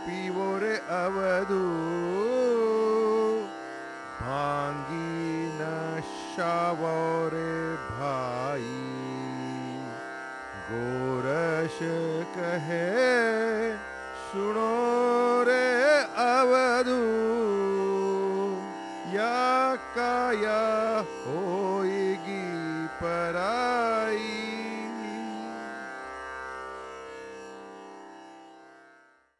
पीवो रे अवधू भांगी नशावो रे भाई। गोरश कहे सुनो रे अवधू या काया होएगी पराई।